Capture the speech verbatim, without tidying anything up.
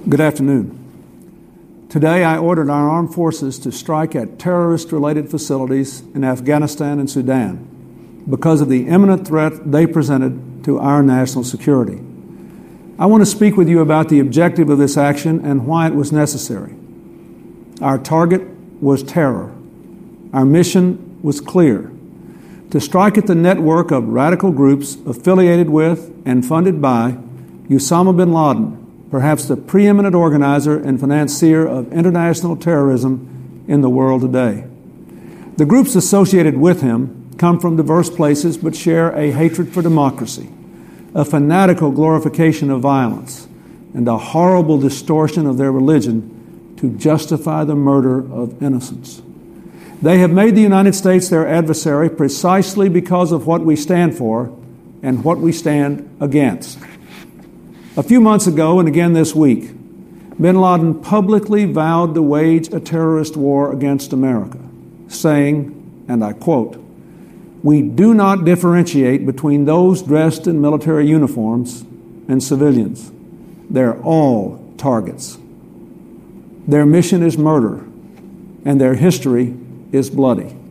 Good afternoon. Today I ordered our armed forces to strike at terrorist-related facilities in Afghanistan and Sudan because of the imminent threat they presented to our national security. I want to speak with you about the objective of this action and why it was necessary. Our target was terror. Our mission was clear: to strike at the network of radical groups affiliated with and funded by Osama bin Laden, perhaps the preeminent organizer and financier of international terrorism in the world today. The groups associated with him come from diverse places but share a hatred for democracy, a fanatical glorification of violence, and a horrible distortion of their religion to justify the murder of innocents. They have made the United States their adversary precisely because of what we stand for and what we stand against. A few months ago, and again this week, bin Laden publicly vowed to wage a terrorist war against America, saying, and I quote, "We do not differentiate between those dressed in military uniforms and civilians. They're all targets. Their mission is murder, and their history is bloody."